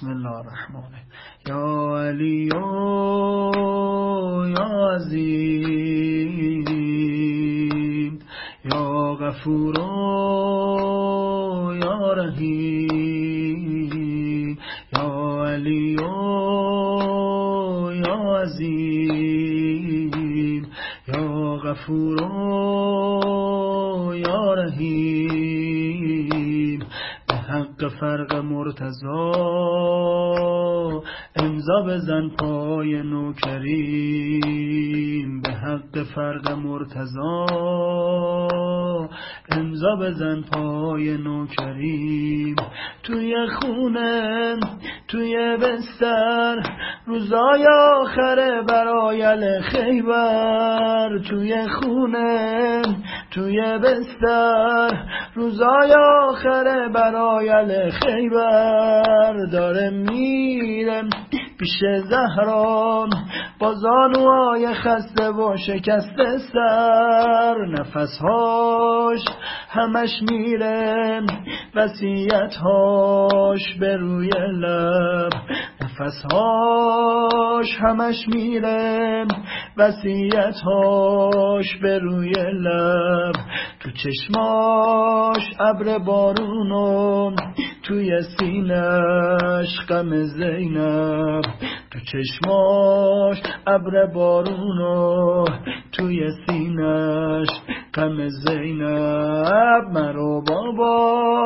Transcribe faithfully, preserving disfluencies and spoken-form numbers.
بسم الله الرحمن یا علی یا عظیم یا غفور یا رحیم یا علی یا عظیم یا غفور یا رحیم به حق فرق مرتضی امضا بزن پای نوکریم به حق فرق مرتضی امضا بزن پای نوکریم توی خونه توی بستر روزای آخره برای ال خیبر توی خونه توی بستر روزای آخره برای ال خیبر داره میره پیش زهرا با زانوهای خسته و شکسته سر نفسهاش همش میره وصیت‌هاش به روی لب نفسهاش همش میره وصیت‌هاش به روی لب تو چشماش ابر بارونو توی سینش غم زینب تو چشماش ابر بارونو توی سینش غم زینب مرو بابا